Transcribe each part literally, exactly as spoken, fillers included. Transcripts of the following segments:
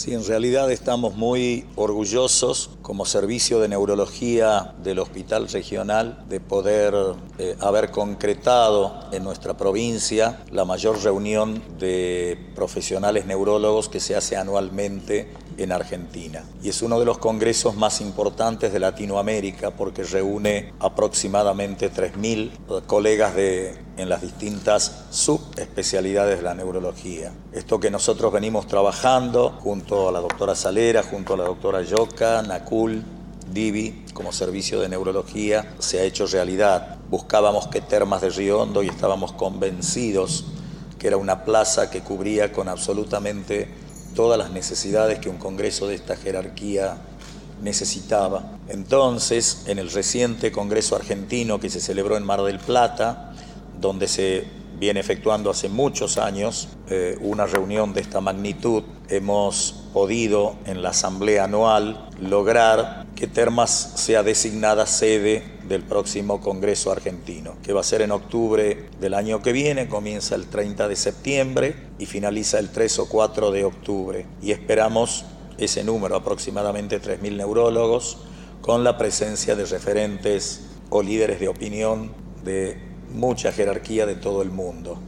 Sí, en realidad estamos muy orgullosos como servicio de neurología del Hospital Regional de poder eh, haber concretado en nuestra provincia la mayor reunión de profesionales neurólogos que se hace anualmente en Argentina. Y es uno de los congresos más importantes de Latinoamérica porque reúne aproximadamente tres mil colegas de, en las distintas subespecialidades de la neurología. Esto que nosotros venimos trabajando junto a la doctora Salera, junto a la doctora Yoka, Nacul, Divi, como servicio de neurología, se ha hecho realidad. Buscábamos que Termas de Río Hondo y estábamos convencidos que era una plaza que cubría con absolutamente todas las necesidades que un congreso de esta jerarquía necesitaba. Entonces, en el reciente congreso argentino que se celebró en Mar del Plata, donde se viene efectuando hace muchos años eh, una reunión de esta magnitud, hemos podido en la asamblea anual lograr que Termas sea designada sede del próximo Congreso Argentino, que va a ser en octubre del año que viene, comienza el treinta de septiembre y finaliza el tres o cuatro de octubre. Y esperamos ese número, aproximadamente tres mil neurólogos, con la presencia de referentes o líderes de opinión de mucha jerarquía de todo el mundo.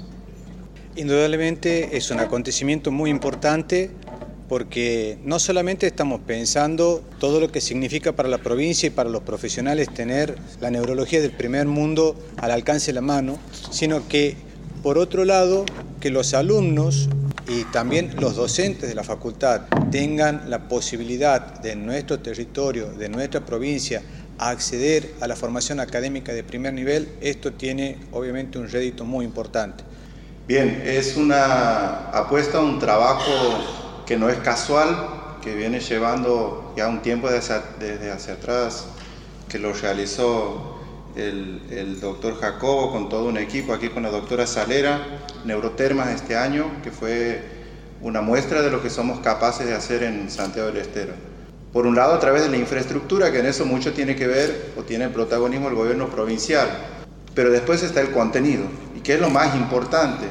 Indudablemente es un acontecimiento muy importante porque no solamente estamos pensando todo lo que significa para la provincia y para los profesionales tener la neurología del primer mundo al alcance de la mano, sino que, por otro lado, que los alumnos y también los docentes de la facultad tengan la posibilidad de nuestro territorio, de nuestra provincia, a acceder a la formación académica de primer nivel. Esto tiene obviamente un rédito muy importante. Bien, es una apuesta, un trabajo que no es casual, que viene llevando ya un tiempo desde hacia, desde hacia atrás, que lo realizó el, el doctor Jacobo con todo un equipo, aquí con la doctora Salera, Neurotermas este año, que fue una muestra de lo que somos capaces de hacer en Santiago del Estero. Por un lado, a través de la infraestructura, que en eso mucho tiene que ver o tiene el protagonismo el gobierno provincial, pero después está el contenido, y que es lo más importante.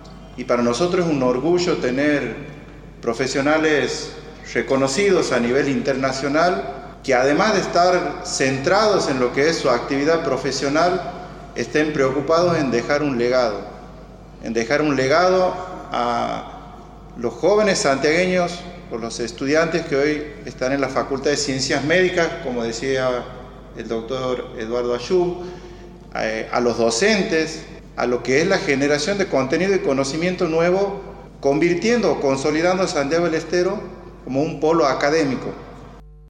Y para nosotros es un orgullo tener profesionales reconocidos a nivel internacional, que además de estar centrados en lo que es su actividad profesional, estén preocupados en dejar un legado, en dejar un legado a los jóvenes santiagueños, o los estudiantes que hoy están en la Facultad de Ciencias Médicas, como decía el doctor Eduardo Ayub, a los docentes, a lo que es la generación de contenido y conocimiento nuevo, convirtiendo o consolidando a Santiago del Estero como un polo académico.